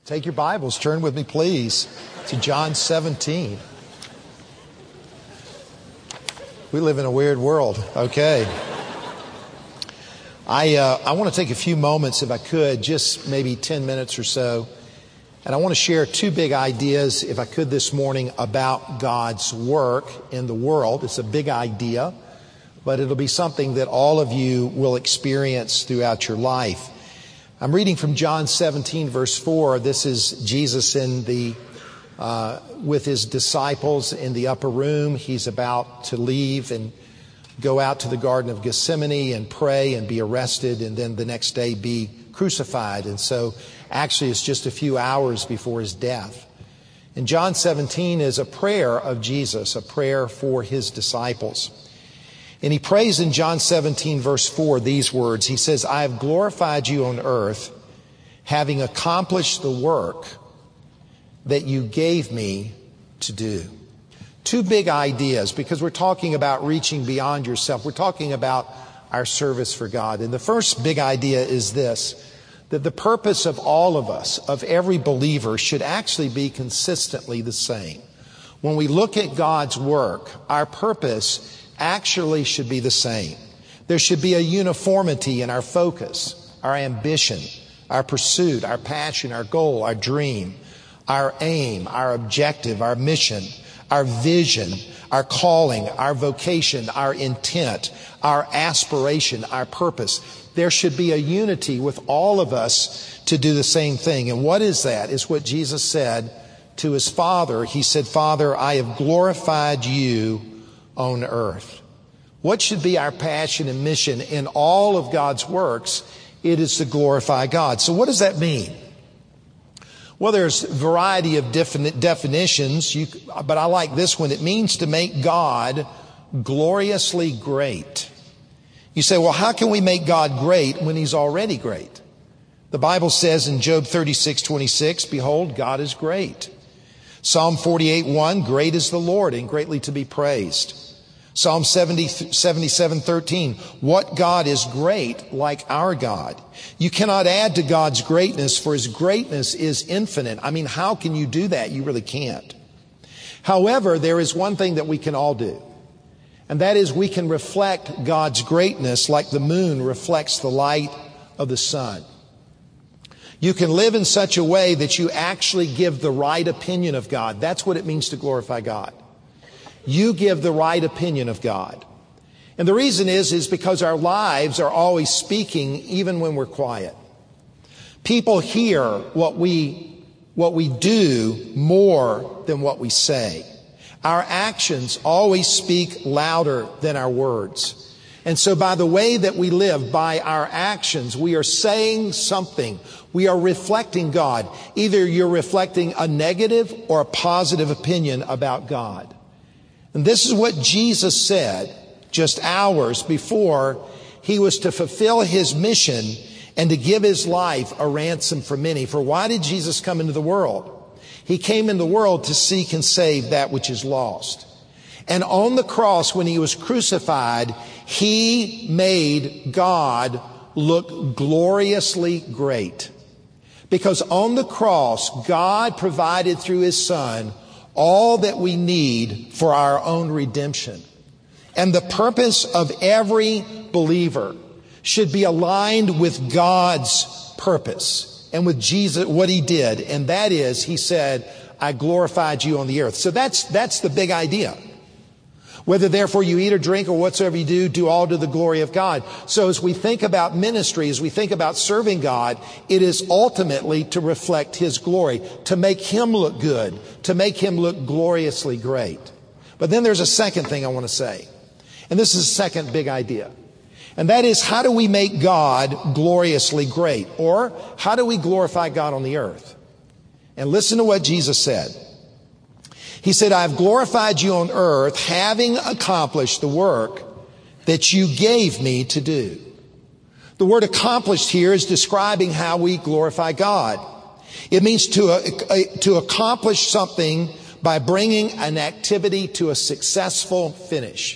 Take your Bibles, turn with me please to John 17. We live in a weird world. Okay. I want to take a few moments, if I could, just maybe 10 minutes or so. And I want to share two big ideas, if I could, this morning about God's work in the world. It's a big idea, but it'll be something that all of you will experience throughout your life. I'm reading from John 17, verse 4. This is Jesus with his disciples in the upper room. He's about to leave and go out to the Garden of Gethsemane and pray and be arrested and then the next day be crucified. And so actually it's just a few hours before his death. And John 17 is a prayer of Jesus, a prayer for his disciples. And he prays in John 17, verse 4, these words. He says, I have glorified you on earth, having accomplished the work that you gave me to do. Two big ideas, because we're talking about reaching beyond yourself. We're talking about our service for God. And the first big idea is this, that the purpose of all of us, of every believer, should actually be consistently the same. When we look at God's work, our purpose actually should be the same. There should be a uniformity in our focus, our ambition, our pursuit, our passion, our goal, our dream, our aim, our objective, our mission, our vision, our calling, our vocation, our intent, our aspiration, our purpose. There should be a unity with all of us to do the same thing. And what is that? It's what Jesus said to his Father. He said, Father, I have glorified you on earth. What should be our passion and mission in all of God's works? It is to glorify God. So what does that mean? Well, there's a variety of different definitions, but I like this one. It means to make God gloriously great. You say, well, how can we make God great when he's already great? The Bible says in Job 36:26, behold, God is great. Psalm 48:1, great is the Lord and greatly to be praised. Psalm 77:13, what God is great like our God? You cannot add to God's greatness, for his greatness is infinite. I mean, how can you do that? You really can't. However, there is one thing that we can all do, and that is we can reflect God's greatness like the moon reflects the light of the sun. You can live in such a way that you actually give the right opinion of God. That's what it means to glorify God. You give the right opinion of God. And the reason is because our lives are always speaking even when we're quiet. People hear what we do more than what we say. Our actions always speak louder than our words. And so by the way that we live, by our actions, we are saying something. We are reflecting God. Either you're reflecting a negative or a positive opinion about God. And this is what Jesus said just hours before he was to fulfill his mission and to give his life a ransom for many. For why did Jesus come into the world? He came in the world to seek and save that which is lost. And on the cross, when he was crucified, he made God look gloriously great. Because on the cross, God provided through his Son all that we need for our own redemption. And the purpose of every believer should be aligned with God's purpose and with Jesus, what he did. And that is, he said, I glorified you on the earth. So that's the big idea. Whether therefore you eat or drink or whatsoever you do all to the glory of God. So as we think about ministry, as we think about serving God, it is ultimately to reflect his glory, to make him look good, to make him look gloriously great. But then there's a second thing I want to say. And this is the second big idea. And that is, how do we make God gloriously great? Or how do we glorify God on the earth? And listen to what Jesus said. He said, I have glorified you on earth, having accomplished the work that you gave me to do. The word accomplished here is describing how we glorify God. It means to accomplish something by bringing an activity to a successful finish.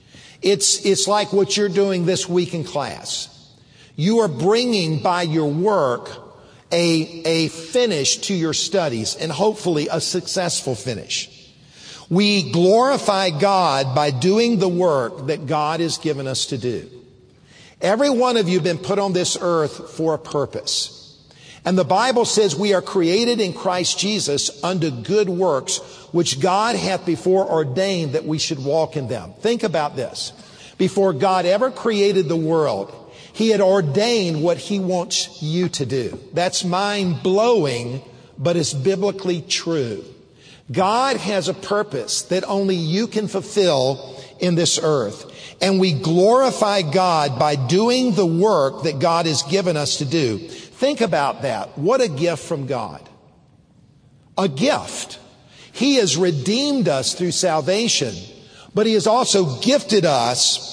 It's like what you're doing this week in class. You are bringing by your work a finish to your studies, and hopefully a successful finish. We glorify God by doing the work that God has given us to do. Every one of you have been put on this earth for a purpose. And the Bible says we are created in Christ Jesus unto good works, which God hath before ordained that we should walk in them. Think about this. Before God ever created the world, He had ordained what He wants you to do. That's mind-blowing, but it's biblically true. God has a purpose that only you can fulfill in this earth. And we glorify God by doing the work that God has given us to do. Think about that. What a gift from God. A gift. He has redeemed us through salvation, but He has also gifted us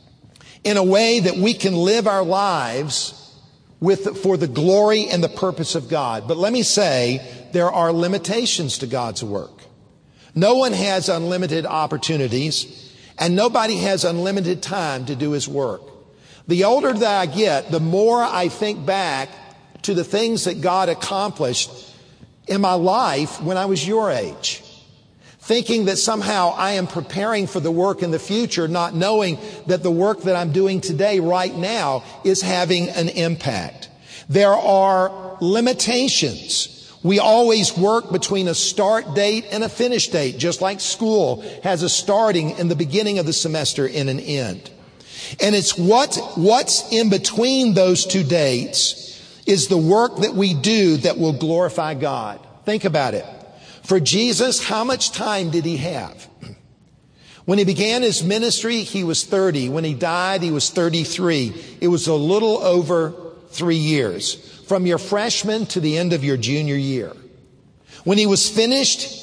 in a way that we can live our lives for the glory and the purpose of God. But let me say, there are limitations to God's work. No one has unlimited opportunities, and nobody has unlimited time to do His work. The older that I get, the more I think back to the things that God accomplished in my life when I was your age, thinking that somehow I am preparing for the work in the future, not knowing that the work that I'm doing today, right now, is having an impact. There are limitations. We always work between a start date and a finish date, just like school has a starting and the beginning of the semester and an end. And it's what's in between those two dates is the work that we do that will glorify God. Think about it. For Jesus, how much time did He have? When He began His ministry, He was 30. When He died, He was 33. It was a little over 3 years, from your freshman to the end of your junior year. When He was finished,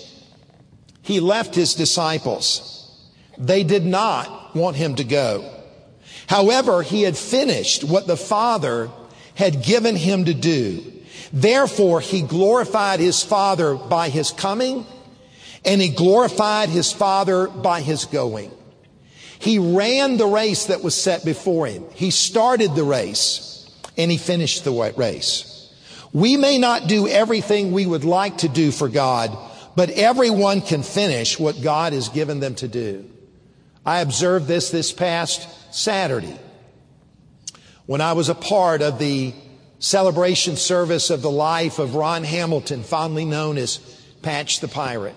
He left His disciples. They did not want Him to go. However, He had finished what the Father had given Him to do. Therefore, He glorified His Father by His coming, and He glorified His Father by His going. He ran the race that was set before Him. He started the race, and He finished the race. We may not do everything we would like to do for God, but everyone can finish what God has given them to do. I observed this past Saturday when I was a part of the celebration service of the life of Ron Hamilton, fondly known as Patch the Pirate.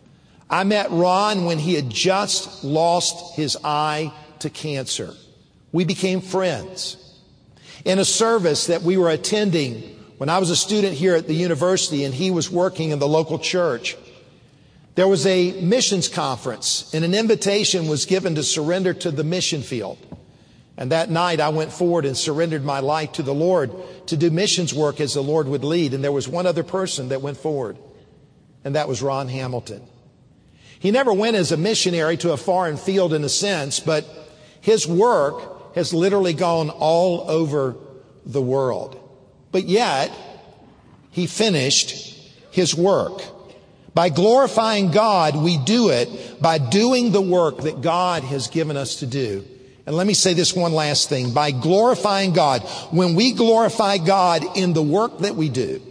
I met Ron when he had just lost his eye to cancer. We became friends. In a service that we were attending when I was a student here at the university and he was working in the local church, there was a missions conference and an invitation was given to surrender to the mission field. And that night I went forward and surrendered my life to the Lord to do missions work as the Lord would lead. And there was one other person that went forward, and that was Ron Hamilton. He never went as a missionary to a foreign field in a sense, but his work has literally gone all over the world. But yet, he finished his work. By glorifying God, we do it by doing the work that God has given us to do. And let me say this one last thing. By glorifying God, when we glorify God in the work that we do,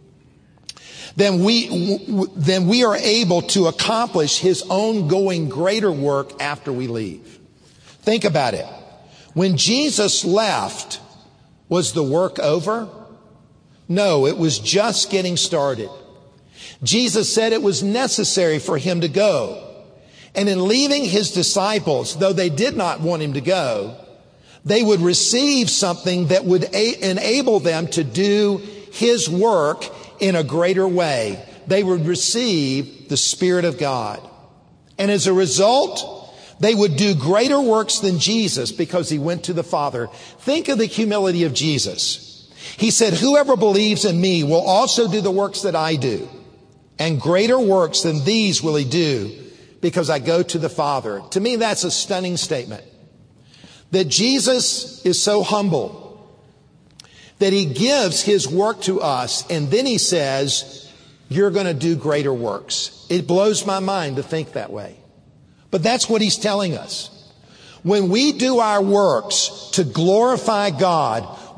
then we are able to accomplish His ongoing greater work after we leave. Think about it. When Jesus left, was the work over? No, it was just getting started. Jesus said it was necessary for Him to go. And in leaving His disciples, though they did not want Him to go, they would receive something that would enable them to do His work in a greater way. They would receive the Spirit of God. And as a result, they would do greater works than Jesus because He went to the Father. Think of the humility of Jesus. He said, "Whoever believes in me will also do the works that I do. And greater works than these will he do, because I go to the Father." To me, that's a stunning statement. That Jesus is so humble that He gives His work to us, and then He says, you're going to do greater works. It blows my mind to think that way. But that's what He's telling us. When we do our works to glorify God,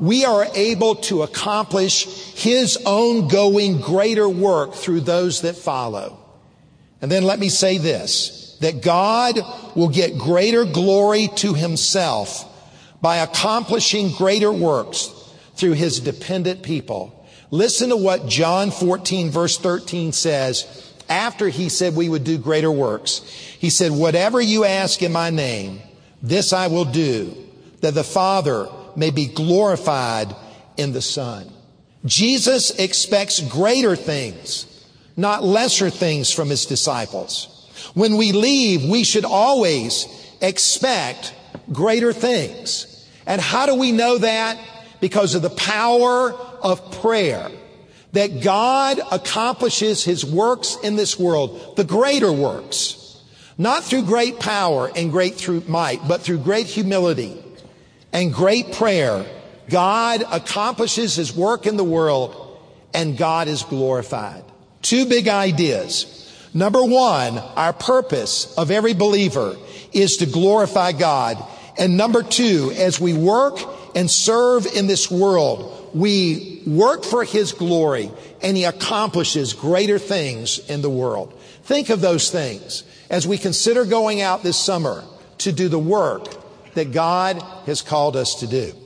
we are able to accomplish His ongoing greater work through those that follow. And then let me say this, that God will get greater glory to Himself by accomplishing greater works through His dependent people. Listen to what John 14 verse 13 says after He said we would do greater works. He said, whatever you ask in my name, this I will do, that the Father may be glorified in the Son. Jesus expects greater things, not lesser things from His disciples. When we leave, we should always expect greater things. And how do we know that? Because of the power of prayer. That God accomplishes His works in this world, the greater works. Not through great power and great through might, but through great humility and great prayer. God accomplishes His work in the world and God is glorified. Two big ideas. Number one, our purpose of every believer is to glorify God. And number two, as we work and serve in this world, we work for His glory and He accomplishes greater things in the world. Think of those things as we consider going out this summer to do the work that God has called us to do.